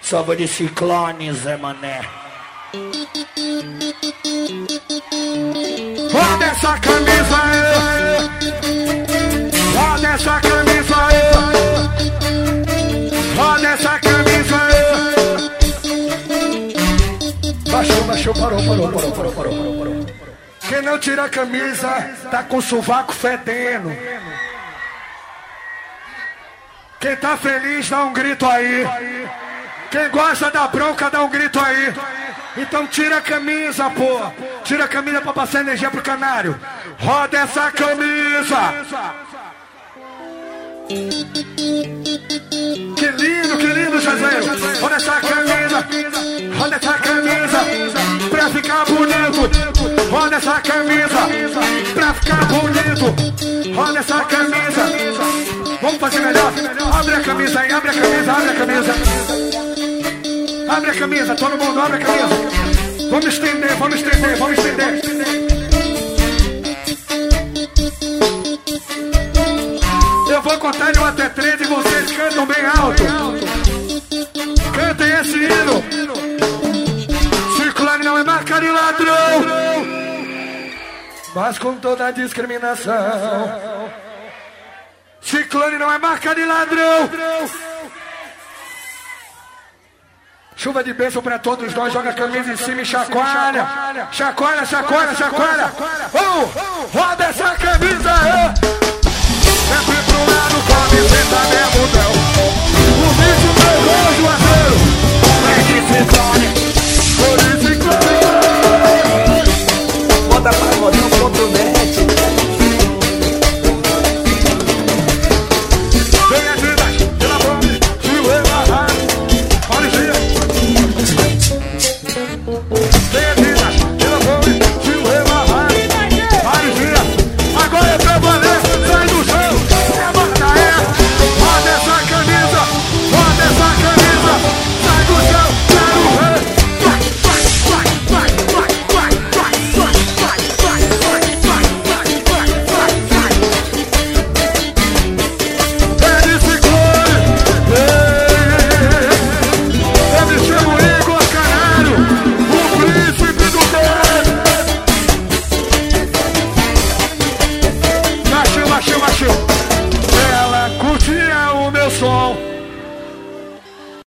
Só vou de Ciclone, Zé Mané. Roda essa camisa aí, roda essa camisa aí, roda essa camisa aí. Baixou, parou. Quem não tira a camisa tá com o sovaco fedendo. Quem tá feliz dá um grito aí. Quem gosta da bronca dá um grito aí. Então tira a camisa, pô. Tira a camisa pra passar energia pro canário. Roda essa camisa. Que lindo, Jazeiro. Roda essa camisa. Roda essa camisa pra ficar bonito. Roda essa camisa pra ficar bonito. Roda essa camisa. Vamos fazer melhor? Abre a camisa aí, abre a camisa. Abre a camisa, todo mundo abre a camisa. Vamos estender. Eu vou contar de 1 até 3 e vocês cantam bem alto. Cantem esse hino. Ciclone não é marca de ladrão, mas com toda a discriminação. Ciclone não é marca de ladrão. Chuva de bênção pra todos nós. Joga a camisa em cima e chacoalha. Chacoalha. Roda essa camisa aí.